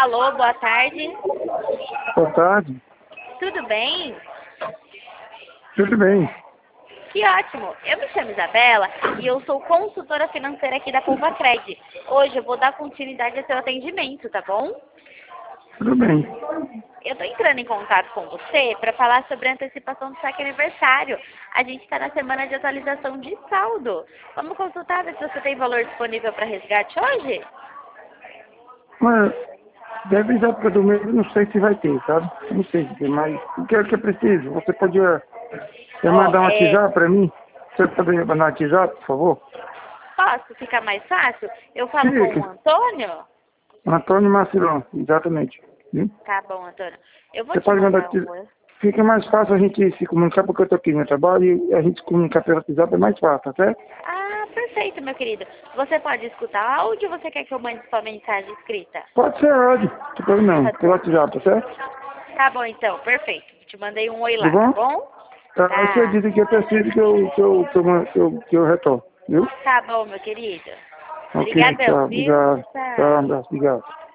Alô, boa tarde. Boa tarde. Tudo bem? Tudo bem. Que ótimo. Eu me chamo Isabela e eu sou consultora financeira aqui da Compacred. Hoje eu vou dar continuidade ao seu atendimento, tá bom? Tudo bem. Eu estou entrando em contato com você para falar sobre a antecipação do saque aniversário. A gente está na semana de atualização de saldo. Vamos consultar ver se você tem valor disponível para resgate hoje? Mas deve ir da época do mês, eu não sei se vai ter, sabe? Não sei se tem, mas o que é que é preciso? Você pode quer mandar um WhatsApp para mim? Você pode mandar um WhatsApp, por favor? Posso ficar mais fácil? Eu falo com o Fica. Antônio? Antônio Marcilão, exatamente. Viu? Tá bom, Antônio. Eu vou Você te pode mandar mandar WhatsApp. Fica mais fácil a gente se comunicar porque eu estou aqui no meu trabalho e a gente se comunicar pelo WhatsApp é mais fácil, tá certo? Ah, perfeito, meu querido. Você pode escutar áudio ou você quer que eu mande sua mensagem escrita? Pode ser áudio, não tem problema não, pelo WhatsApp, tá certo? Tá bom, então, perfeito. Te mandei um oi Tudo lá, tá bom? bom? Tá, você Tá. disse que eu preciso que eu retorno, viu? Tá bom, meu querido. Ok, Obrigadão, tchau, viu? obrigado. Tchau, Tchau. um abraço, obrigado.